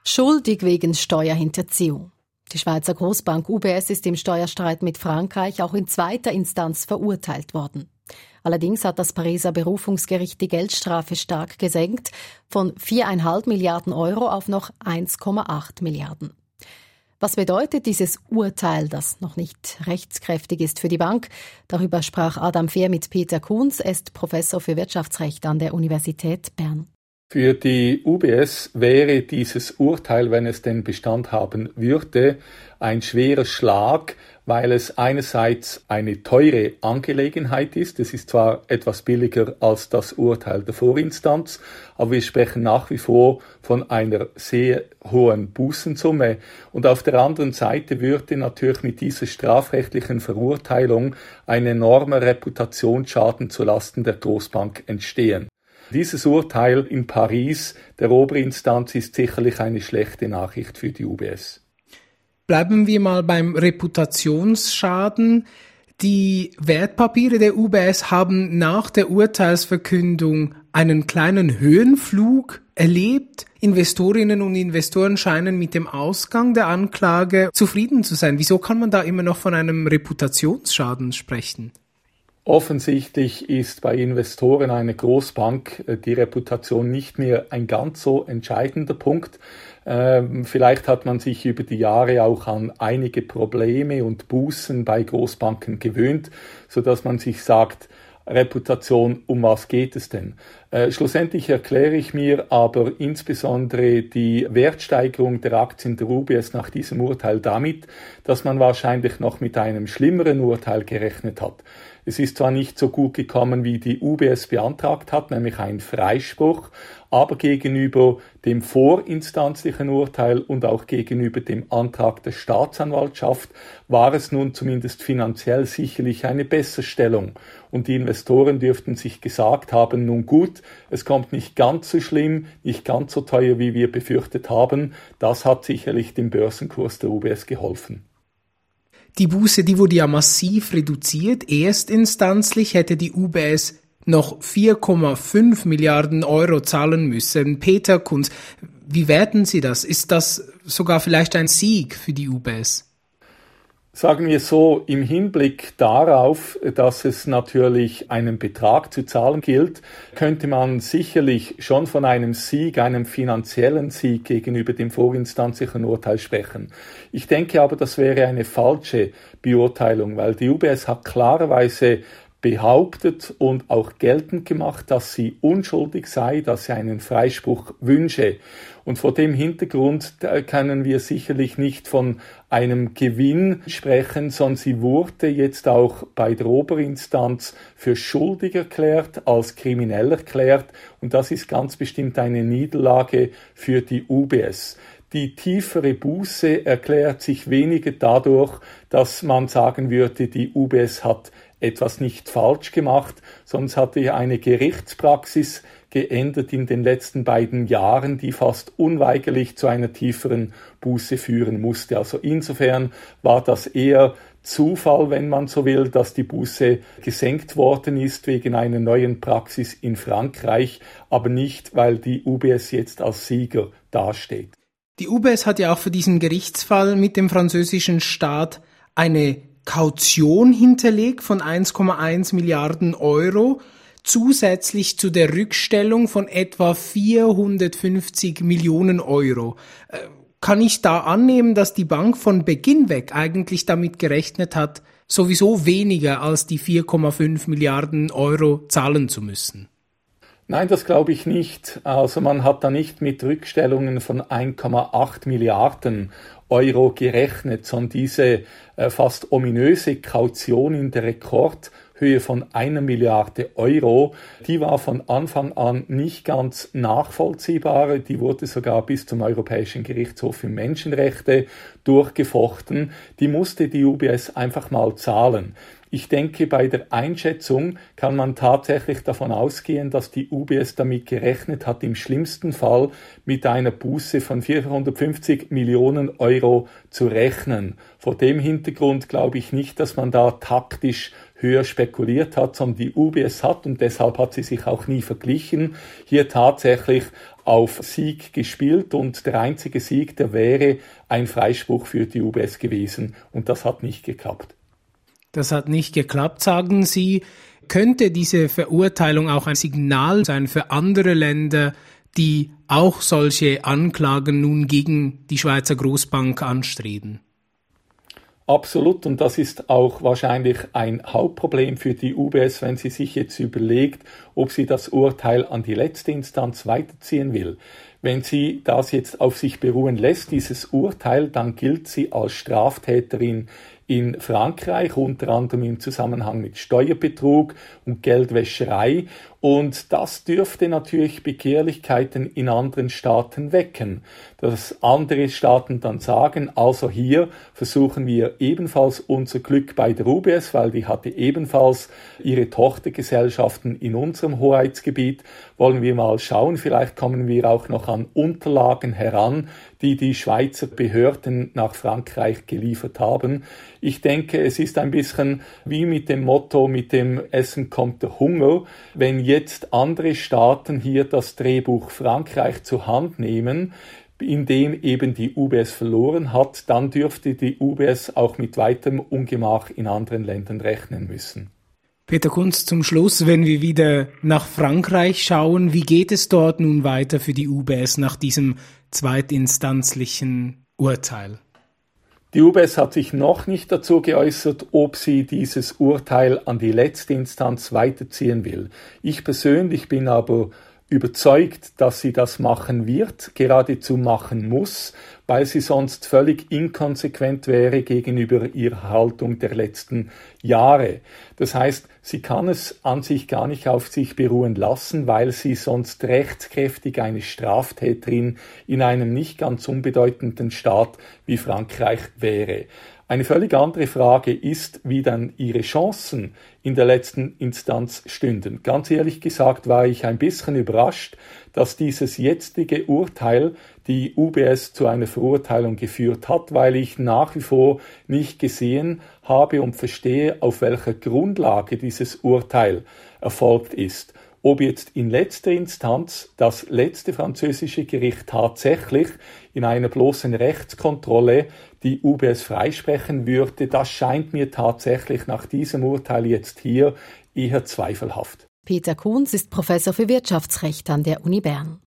Schuldig wegen Steuerhinterziehung. Die Schweizer Großbank UBS ist im Steuerstreit mit Frankreich auch in zweiter Instanz verurteilt worden. Allerdings hat das Pariser Berufungsgericht die Geldstrafe stark gesenkt, von 4,5 Milliarden Euro auf noch 1,8 Milliarden. Was bedeutet dieses Urteil, das noch nicht rechtskräftig ist für die Bank? Darüber sprach Adam Fehr mit Peter Kunz, er ist Professor für Wirtschaftsrecht an der Universität Bern. Für die UBS wäre dieses Urteil, wenn es denn Bestand haben würde, ein schwerer Schlag, weil es einerseits eine teure Angelegenheit ist. Es ist zwar etwas billiger als das Urteil der Vorinstanz, aber wir sprechen nach wie vor von einer sehr hohen Bußensumme. Und auf der anderen Seite würde natürlich mit dieser strafrechtlichen Verurteilung ein enormer Reputationsschaden zulasten der Großbank entstehen. Dieses Urteil in Paris der Oberinstanz ist sicherlich eine schlechte Nachricht für die UBS. Bleiben wir mal beim Reputationsschaden. Die Wertpapiere der UBS haben nach der Urteilsverkündung einen kleinen Höhenflug erlebt. Investorinnen und Investoren scheinen mit dem Ausgang der Anklage zufrieden zu sein. Wieso kann man da immer noch von einem Reputationsschaden sprechen? Offensichtlich ist bei Investoren einer Großbank die Reputation nicht mehr ein ganz so entscheidender Punkt. Vielleicht hat man sich über die Jahre auch an einige Probleme und Bußen bei Großbanken gewöhnt, sodass man sich sagt, Reputation, um was geht es denn? Schlussendlich erkläre ich mir aber insbesondere die Wertsteigerung der Aktien der UBS nach diesem Urteil damit, dass man wahrscheinlich noch mit einem schlimmeren Urteil gerechnet hat. Es ist zwar nicht so gut gekommen, wie die UBS beantragt hat, nämlich ein Freispruch, aber gegenüber dem vorinstanzlichen Urteil und auch gegenüber dem Antrag der Staatsanwaltschaft war es nun zumindest finanziell sicherlich eine Besserstellung. Und die Investoren dürften sich gesagt haben, nun gut, es kommt nicht ganz so schlimm, nicht ganz so teuer, wie wir befürchtet haben. Das hat sicherlich dem Börsenkurs der UBS geholfen. Die Buße, die wurde ja massiv reduziert. Erstinstanzlich hätte die UBS noch 4,5 Milliarden Euro zahlen müssen. Peter Kunz, wie werten Sie das? Ist das sogar vielleicht ein Sieg für die UBS? Sagen wir so, im Hinblick darauf, dass es natürlich einen Betrag zu zahlen gilt, könnte man sicherlich schon von einem Sieg, einem finanziellen Sieg gegenüber dem vorinstanzlichen Urteil sprechen. Ich denke aber, das wäre eine falsche Beurteilung, weil die UBS hat klarerweise behauptet und auch geltend gemacht, dass sie unschuldig sei, dass sie einen Freispruch wünsche. Und vor dem Hintergrund können wir sicherlich nicht von einem Gewinn sprechen, sondern sie wurde jetzt auch bei der Oberinstanz für schuldig erklärt, als kriminell erklärt. Und das ist ganz bestimmt eine Niederlage für die UBS. Die tiefere Buße erklärt sich weniger dadurch, dass man sagen würde, die UBS hat etwas nicht falsch gemacht, sonst hatte eine Gerichtspraxis geändert in den letzten beiden Jahren, die fast unweigerlich zu einer tieferen Buße führen musste. Also insofern war das eher Zufall, wenn man so will, dass die Buße gesenkt worden ist wegen einer neuen Praxis in Frankreich, aber nicht, weil die UBS jetzt als Sieger dasteht. Die UBS hat ja auch für diesen Gerichtsfall mit dem französischen Staat eine Kaution hinterlegt von 1,1 Milliarden Euro, zusätzlich zu der Rückstellung von etwa 450 Millionen Euro. Kann ich da annehmen, dass die Bank von Beginn weg eigentlich damit gerechnet hat, sowieso weniger als die 4,5 Milliarden Euro zahlen zu müssen? Nein, das glaube ich nicht. Also man hat da nicht mit Rückstellungen von 1,8 Milliarden Euro gerechnet, sondern diese fast ominöse Kaution in der Rekordhöhe von 1 Milliarde Euro, die war von Anfang an nicht ganz nachvollziehbar. Die wurde sogar bis zum Europäischen Gerichtshof für Menschenrechte durchgefochten. Die musste die UBS einfach mal zahlen. Ich denke, bei der Einschätzung kann man tatsächlich davon ausgehen, dass die UBS damit gerechnet hat, im schlimmsten Fall mit einer Buße von 450 Millionen Euro zu rechnen. Vor dem Hintergrund glaube ich nicht, dass man da taktisch höher spekuliert hat, sondern die UBS hat, und deshalb hat sie sich auch nie verglichen, hier tatsächlich auf Sieg gespielt und der einzige Sieg, der wäre ein Freispruch für die UBS gewesen und das hat nicht geklappt. Das hat nicht geklappt, sagen Sie. Könnte diese Verurteilung auch ein Signal sein für andere Länder, die auch solche Anklagen nun gegen die Schweizer Großbank anstreben? Absolut, und das ist auch wahrscheinlich ein Hauptproblem für die UBS, wenn sie sich jetzt überlegt, ob sie das Urteil an die letzte Instanz weiterziehen will. Wenn sie das jetzt auf sich beruhen lässt, dieses Urteil, dann gilt sie als Straftäterin in Frankreich, unter anderem im Zusammenhang mit Steuerbetrug und Geldwäscherei. Und das dürfte natürlich Begehrlichkeiten in anderen Staaten wecken, dass andere Staaten dann sagen, also hier versuchen wir ebenfalls unser Glück bei der UBS, weil die hatte ebenfalls ihre Tochtergesellschaften in unserem Hoheitsgebiet. Wollen wir mal schauen, vielleicht kommen wir auch noch an Unterlagen heran, die die Schweizer Behörden nach Frankreich geliefert haben. Ich denke, es ist ein bisschen wie mit dem Motto, mit dem Essen kommt der Hunger. Wenn jetzt andere Staaten hier das Drehbuch Frankreich zur Hand nehmen, in dem eben die UBS verloren hat, dann dürfte die UBS auch mit weiterem Ungemach in anderen Ländern rechnen müssen. Peter Kunz, zum Schluss, wenn wir wieder nach Frankreich schauen, wie geht es dort nun weiter für die UBS nach diesem zweitinstanzlichen Urteil? Die UBS hat sich noch nicht dazu geäußert, ob sie dieses Urteil an die letzte Instanz weiterziehen will. Ich persönlich bin aber überzeugt, dass sie das machen wird, geradezu machen muss, weil sie sonst völlig inkonsequent wäre gegenüber ihrer Haltung der letzten Jahre. Das heißt, sie kann es an sich gar nicht auf sich beruhen lassen, weil sie sonst rechtskräftig eine Straftäterin in einem nicht ganz unbedeutenden Staat wie Frankreich wäre. Eine völlig andere Frage ist, wie dann ihre Chancen in der letzten Instanz stünden. Ganz ehrlich gesagt war ich ein bisschen überrascht, dass dieses jetzige Urteil die UBS zu einer Verurteilung geführt hat, weil ich nach wie vor nicht gesehen habe und verstehe, auf welcher Grundlage dieses Urteil erfolgt ist. Ob jetzt in letzter Instanz das letzte französische Gericht tatsächlich in einer bloßen Rechtskontrolle die UBS freisprechen würde, das scheint mir tatsächlich nach diesem Urteil jetzt hier eher zweifelhaft. Peter Kunz ist Professor für Wirtschaftsrecht an der Uni Bern.